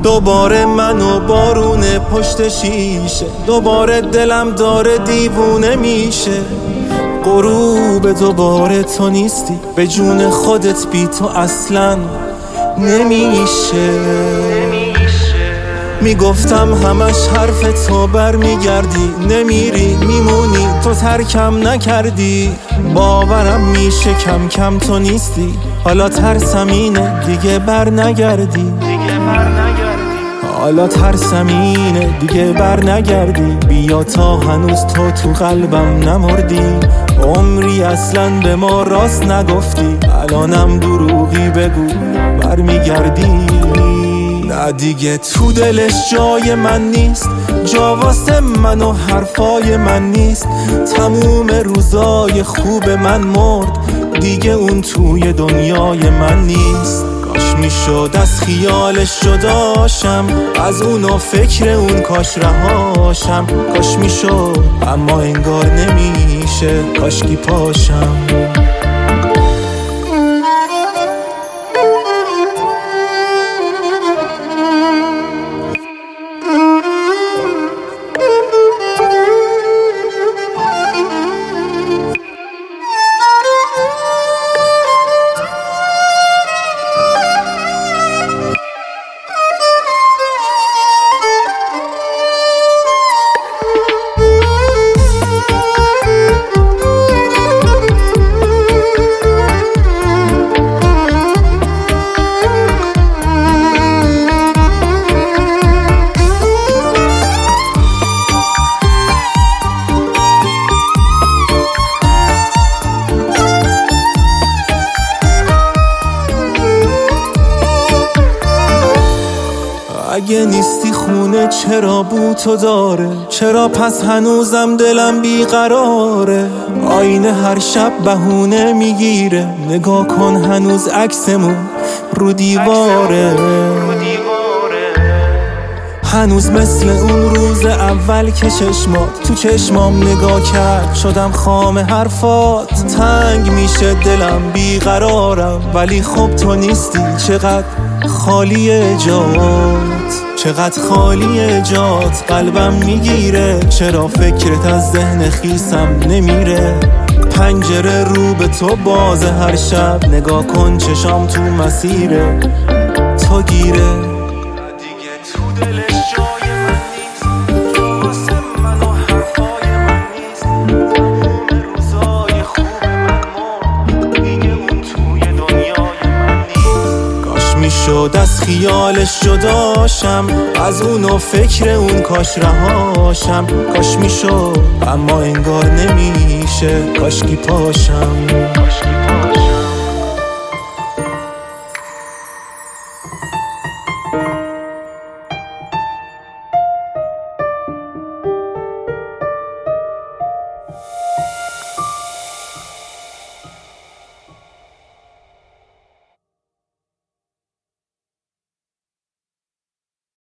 دوباره من و بارون پشت شیشه، دوباره دلم داره دیوونه میشه. غروب دوباره تو نیستی، به جون خودت بی تو اصلا نمیشه. میگفتم همش حرف تو برمیگردی، نمیری میمونی، تو ترکم نکردی. باورم میشه کم کم تو نیستی، حالا ترسم اینه دیگه بر نگردی. حالا ترسم اینه دیگه بر نگردی. بیا تا هنوز تو قلبم نمردی. عمری اصلا به ما راست نگفتی، الانم دروغی بگو برمیگردی. نه دیگه تو دلش جای من نیست، جا واسه من و حرفای من نیست. تموم روزای خوب من مرد، دیگه اون توی دنیای من نیست. کاش میشد از خیالش جداشم، از اونو فکر اون کاش رهاشم. کاش میشد اما انگار نمیشه، کاشکی پاشم. اگه نیستی خونه چرا بو تو داره؟ چرا پس هنوزم دلم بیقراره؟ آینه هر شب بهونه میگیره، نگاه کن هنوز عکسمون رو دیواره. هنوز مثل اون روز اول که چشمات تو چشمام نگاه کرد، شدم خام حرفات. تنگ میشه دلم بیقرارم، ولی خب تو نیستی. چقدر خالیه جات، چقدر خالیه جات. قلبم میگیره، چرا فکرت از ذهن خیسم نمیره؟ پنجره رو به تو بازه هر شب، نگاه کن چشام تو مسیره تو گیره. دیگه تو دلش جای من نیست، واسه من و حرفای من نیست. تموم روزای خوب من مرد، دیگه اون توی دنیای من نیست. کاش میشد از خیالش جداشم، از اونو فکر اون کاش رهاشم. کاش میشد اما انگار نمیشه، کاشکی پاشم.